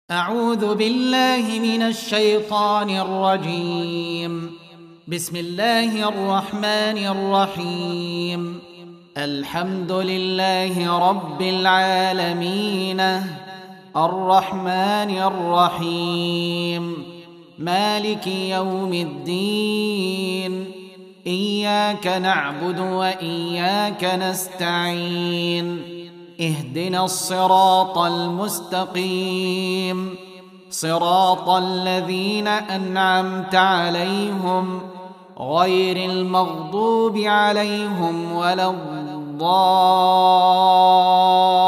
أعوذ بالله من الشيطان الرجيم. بسم الله الرحمن الرحيم. الحمد لله رب العالمين الرحمن الرحيم مالك يوم الدين. إياك نعبد وإياك نستعين. اهدنا الصراط المستقيم صراط الذين أنعمت عليهم غير المغضوب عليهم ولا الضالين.